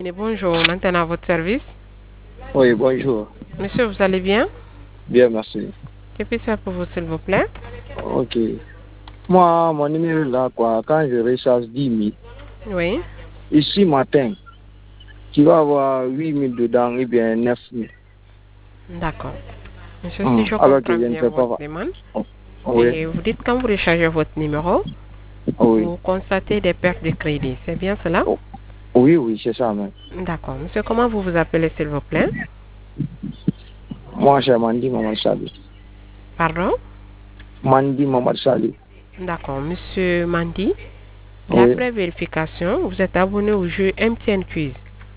Bonjour, maintenant à votre service. Oui, bonjour. Monsieur, vous allez bien? Bien, merci. Que puis-je faire pour vous, s'il vous plaît? Ok. Moi, mon numéro là, quoi, quand je recharge 10 000, Oui. ici matin, tu vas avoir 8 000 dedans et bien 9 000. D'accord. Monsieur, si je Alors que comprends je ne bien sais votre pas. demande, Oh, oui, et vous dites quand vous rechargez votre numéro, oui. vous constatez des pertes de crédit. C'est bien cela? Oh, oui, oui, c'est ça même. D'accord. Monsieur, comment vous vous appelez, s'il vous plaît? Moi, c'est Mandi Mamad Sali. Pardon? Mandi Mamad Sali. D'accord. Monsieur Mandy, Oui. d'après vérification, vous êtes abonné au jeu MTN Quiz.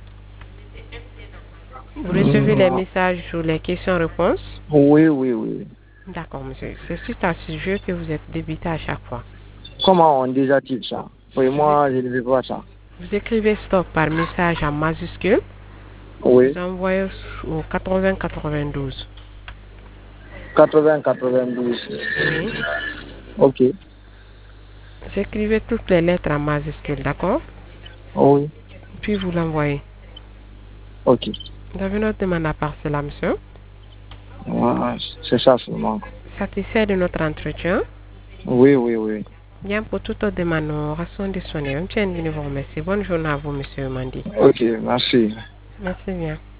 Vous recevez les Mm, messages sur les questions-réponses? oui, oui, oui. D'accord, monsieur. C'est suite à ce jeu que vous êtes débité à chaque fois. Comment on désactive ça? Oui, Vous, moi, je ne veux pas ça. vous écrivez stop par message en majuscule. Vous Oui. envoyez au 8092. 80-92. Oui. Ok. Vous écrivez toutes les lettres en majuscule, d'accord? Oui. Puis vous l'envoyez. Ok. Vous avez notre demande à part cela, monsieur. Ouais, c'est ça seulement. Satisfait de notre entretien. Oui, oui, oui. Bien, pour toute autre demande, nous restons disponibles. Monsieur, nous vous remercie. Bonne journée à vous, monsieur Mandy. Ok, merci. Merci bien.